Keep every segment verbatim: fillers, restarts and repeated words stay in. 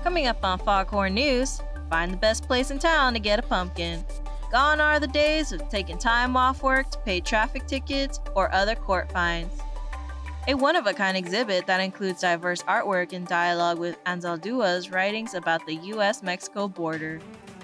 Coming up on Foghorn News, find the best place in town to get a pumpkin. Gone are the days of taking time off work to pay traffic tickets or other court fines. A one-of-a-kind exhibit that includes diverse artwork and dialogue with Anzaldua's writings about the U S Mexico border.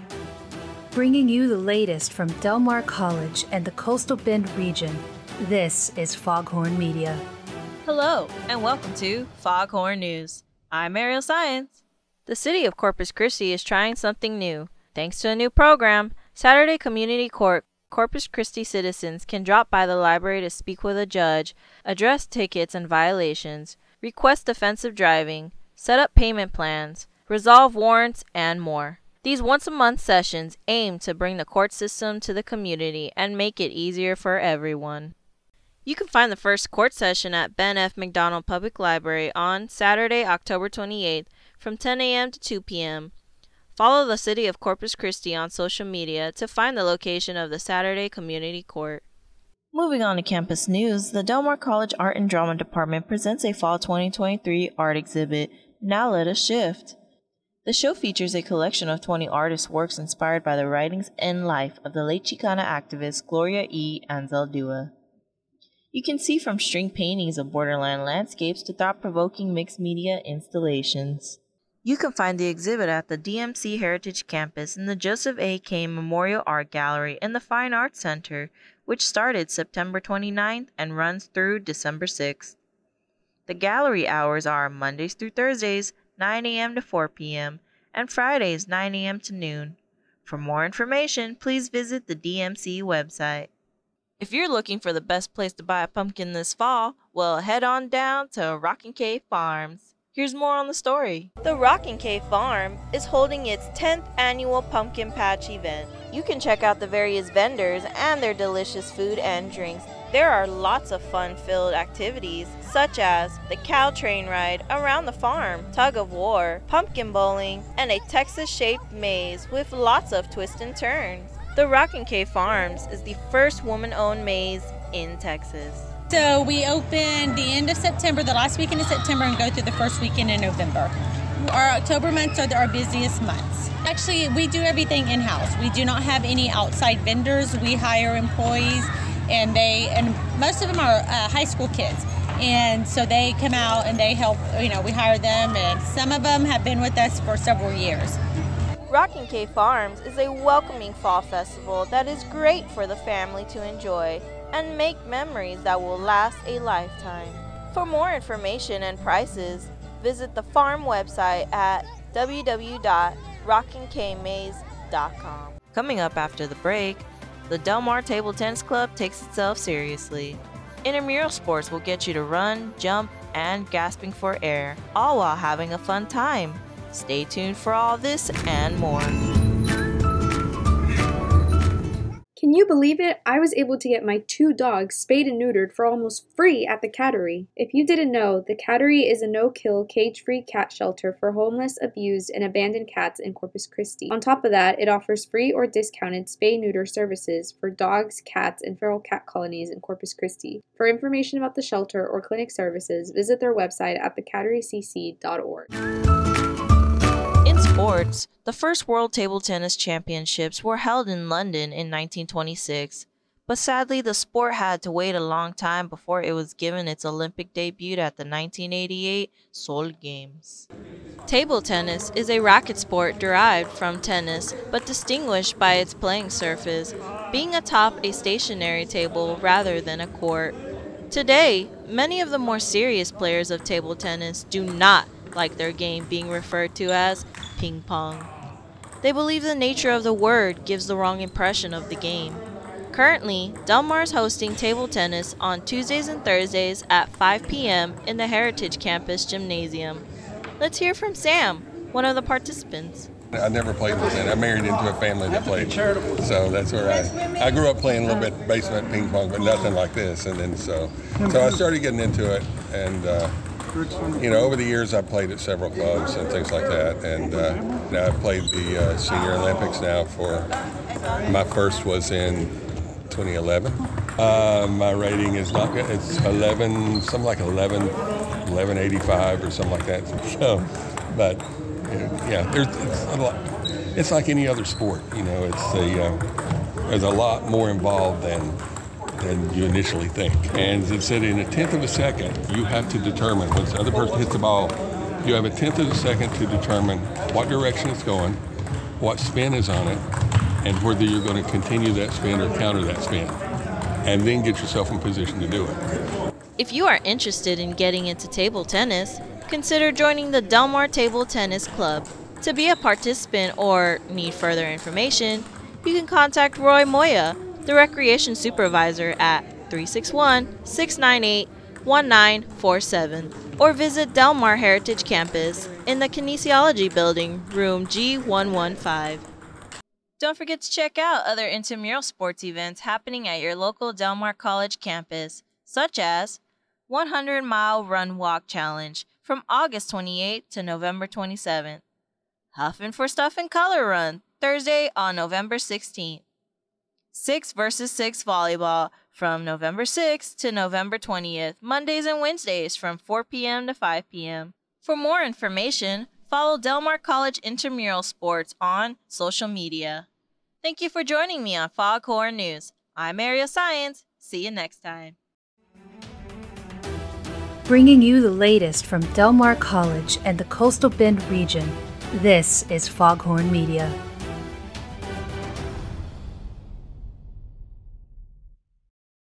Bringing you the latest from Del Mar College and the Coastal Bend region, this is Foghorn Media. Hello, and welcome to Foghorn News. I'm Ariel Science. The city of Corpus Christi is trying something new. Thanks to a new program, Saturday Community Court, Corpus Christi citizens can drop by the library to speak with a judge, address tickets and violations, request defensive driving, set up payment plans, resolve warrants, and more. These once-a-month sessions aim to bring the court system to the community and make it easier for everyone. You can find the first court session at Ben F. McDonald Public Library on Saturday, October twenty-eighth from ten a.m. to two p.m. Follow the City of Corpus Christi on social media to find the location of the Saturday Community Court. Moving on to campus news, the Del Mar College Art and Drama Department presents a Fall twenty twenty-three art exhibit, Now Let Us Shift. The show features a collection of twenty artists' works inspired by the writings and life of the late Chicana activist Gloria E. Anzaldúa. You can see from string paintings of borderland landscapes to thought-provoking mixed media installations. You can find the exhibit at the D M C Heritage Campus in the Joseph A. Kane Memorial Art Gallery in the Fine Arts Center, which started September twenty-ninth and runs through December sixth. The gallery hours are Mondays through Thursdays, nine a.m. to four p.m., and Fridays, nine a.m. to noon. For more information, please visit the D M C website. If you're looking for the best place to buy a pumpkin this fall, well, head on down to Rockin' Cave Farms. Here's more on the story. The Rockin' Cave Farm is holding its tenth annual Pumpkin Patch event. You can check out the various vendors and their delicious food and drinks. There are lots of fun-filled activities, such as the cow train ride around the farm, tug of war, pumpkin bowling, and a Texas-shaped maze with lots of twists and turns. The Rockin' Cave Farms is the first woman-owned maze in Texas. So we open the end of September, the last weekend of September, and go through the first weekend in November. Our October months are our busiest months. Actually, we do everything in-house. We do not have any outside vendors. We hire employees, and they and most of them are uh, high school kids. And so they come out and they help, you know, we hire them, and some of them have been with us for several years. Rockin' Cave Farms is a welcoming fall festival that is great for the family to enjoy and make memories that will last a lifetime. For more information and prices, visit the farm website at w w w dot rockin k maze dot com. Coming up after the break, the Del Mar Table Tennis Club takes itself seriously. Intramural sports will get you to run, jump, and gasping for air, all while having a fun time. Stay tuned for all this and more. Can you believe it? I was able to get my two dogs spayed and neutered for almost free at the Cattery. If you didn't know, the Cattery is a no-kill, cage-free cat shelter for homeless, abused, and abandoned cats in Corpus Christi. On top of that, it offers free or discounted spay-neuter services for dogs, cats, and feral cat colonies in Corpus Christi. For information about the shelter or clinic services, visit their website at the cattery c c dot org. In sports, the first World Table Tennis Championships were held in London in nineteen twenty-six, but sadly the sport had to wait a long time before it was given its Olympic debut at the nineteen eighty-eight Seoul Games. Table tennis is a racket sport derived from tennis, but distinguished by its playing surface, being atop a stationary table rather than a court. Today, many of the more serious players of table tennis do not like their game being referred to as ping pong. They believe the nature of the word gives the wrong impression of the game. Currently, Del Mar is hosting table tennis on Tuesdays and Thursdays at five p.m. in the Heritage Campus Gymnasium. Let's hear from Sam, one of the participants. I never played with it. I married into a family that played, so that's where I I grew up playing a little bit basement ping pong, but nothing like this. And then so so I started getting into it, and uh, you know, over the years I've played at several clubs and things like that, and uh, now I've played the uh, Senior Olympics now for, my first was in twenty eleven. Uh, my rating is not good. It's eleven, something like eleven, eleven eighty-five or something like that. So, but Yeah, there's it's a lot. It's like any other sport, you know. It's a uh, there's a lot more involved than than you initially think. And as it said, in a tenth of a second, you have to determine when the other person hits the ball. You have a tenth of a second to determine what direction it's going, what spin is on it, and whether you're going to continue that spin or counter that spin, and then get yourself in position to do it. If you are interested in getting into table tennis, consider joining the Del Mar Table Tennis Club. To be a participant or need further information, you can contact Roy Moya, the Recreation Supervisor, at three six one, six nine eight, one nine four seven, or visit Del Mar Heritage Campus in the Kinesiology Building, room G one one five. Don't forget to check out other intramural sports events happening at your local Del Mar College campus, such as one hundred mile Run Walk Challenge from August twenty-eighth to November twenty-seventh, Huffin' for Stuffin' Color Run Thursday on November sixteenth, six versus six Volleyball from November sixth to November twentieth, Mondays and Wednesdays from four p.m. to five p.m. For more information, follow Del Mar College Intramural Sports on social media. Thank you for joining me on Foghorn News. I'm Ariel Science. See you next time. Bringing you the latest from Del Mar College and the Coastal Bend region, this is Foghorn Media.